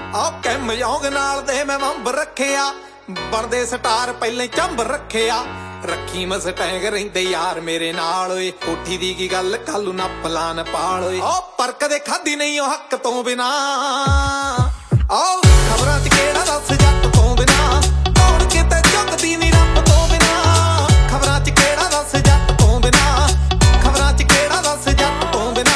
ਆ ਕੈਮਯੋਂਗ ਨਾਲ ਦੇ ਮੈਂ ਵੰਬ ਰੱਖਿਆ ਬਣਦੇ ਸਟਾਰ ਪਹਿਲਾਂ ਹੀ ਚੰਬ ਰੱਖਿਆ ਰੱਖੀ ਮਸਟੈਂਗ ਰਹਿੰਦੇ ਯਾਰ ਮੇਰੇ ਨਾਲ ਓਏ ਕੋਠੀ ਦੀ ਕੀ ਗੱਲ ਕੱਲੂ ਨਾ ਪਲਾਨ ਪਾਲ ਓਏ ਓ ਪਰ ਕਦੇ ਖਾਦੀ ਨਹੀਂ ਉਹ ਹੱਕ ਤੋਂ ਬਿਨਾ ਆਓ ਖਬਰਾਂ 'ਚ ਕਿਹੜਾ ਦੱਸ ਜੱਟ ਤੋਂ ਬਿਨਾ ਕੌਣ ਕਿਤੇ ਝੁਕਦੀ ਨੀ ਰੱਬ ਤੋਂ ਬਿਨਾ ਖਬਰਾਂ 'ਚ ਕਿਹੜਾ ਦੱਸ ਜੱਟ ਤੋਂ ਬਿਨਾ ਖਬਰਾਂ 'ਚ ਕਿਹੜਾ ਦੱਸ ਜੱਟ ਤੋਂ ਬਿਨਾ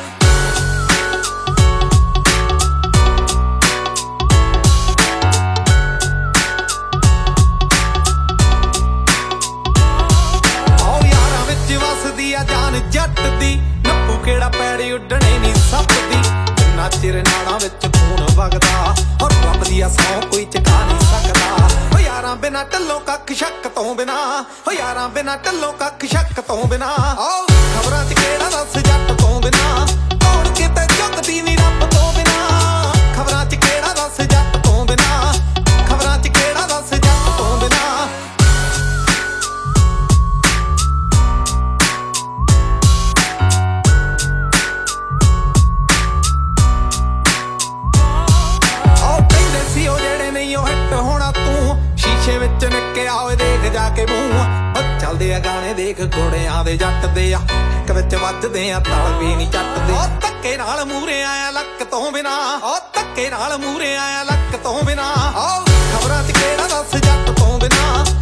ਜਾਨ ਜੱਟ ਦੀ ਨੱਪੂ ਕਿਹੜਾ ਪੈੜੀ ਉੱਡਣੇ ਨੀ ਸੱਪਦੀ ਕਿੰਨਾ ਚਿਰ ਨਾੜਾਂ ਵਿੱਚ ਖੂਨ ਵਗਦਾ ਔਰ ਰੱਬ ਦੀ ਸੌਂ ਕੋਈ ਚਕਾ ਨਹੀਂ ਸਕਦਾ ਓ ਯਾਰਾਂ ਬਿਨਾ ਢੱਲੋਂ ਕੱਖ ਸ਼ੱਕ ਤੋਂ ਬਿਨਾ ਓ ਯਾਰਾਂ ਬਿਨਾ ਢੱਲੋਂ ਕੱਖ ਸ਼ੱਕ ਤੋਂ ਬਿਨਾ ਆਓ ਖਬਰਾਂ 'ਚ ਕਿਹੜਾ ਦੱਸ ਜੱਟ ਤੋਂ ਬਿਨਾ ਕੌਣ ਕਿਤੇ ਝੁਕਦੀ ਨੀ ਰੱਬ ਤੋਂ ਬਿਨਾ ਖਬਰਾਂ 'ਚ ਕਿਹੜਾ ਦੱਸ ਜੱਟ ਤੋਂ ਬਿਨਾ ਖਬਰਾਂ 'ਚ ਕਿਹੜਾ ਦੱਸ ਜੱਟ ਤੋਂ ਬਿਨਾ ਸ਼ੀਸ਼ੇ ਵਿੱਚ ਨਿੱਕਿਆ ਓਏ ਦੇਖ ਜਾ ਕੇ ਮੂੰਹ ਓ ਚੱਲਦੇ ਆ ਗਾਣੇ ਦੇਖ ਘੋੜਿਆਂ ਦੇ ਜੱਟ ਦੇ ਆ ਇੱਕ ਵਿੱਚ ਵੱਜਦੇ ਆ ਤਾਲ ਵੀ ਨਹੀਂ ਚੱਟਦੇ ਓ ਧੱਕੇ ਨਾਲ ਮੂਰੇ ਆਇਆ ਲੱਕ ਤੋਂ ਬਿਨਾ ਓ ਧੱਕੇ ਨਾਲ ਮੂਰੇ ਆਇਆ ਲੱਕ ਤੋਂ ਬਿਨਾ ਓ ਖਬਰਾਂ 'ਚ ਕਿਹੜਾ ਦੱਸ ਜੱਟ ਤੋਂ ਬਿਨਾ